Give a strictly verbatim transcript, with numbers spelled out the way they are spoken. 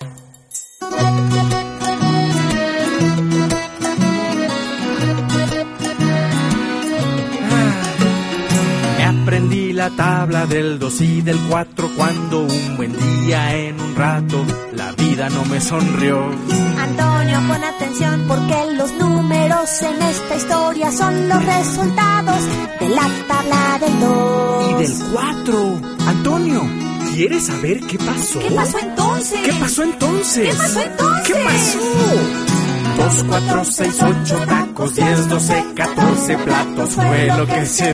Aprendí la tabla del dos y del cuatro cuando un buen día en un rato la vida no me sonrió. Antonio, pon atención porque los números en esta historia son los resultados de la tabla del dos. Y del cuatro. Antonio, ¿quieres saber qué pasó? ¿Qué pasó entonces? ¿Qué pasó entonces? ¿Qué pasó entonces? ¿Qué pasó? Dos, cuatro, seis, ocho tacos, diez, doce, catorce platos fue lo que se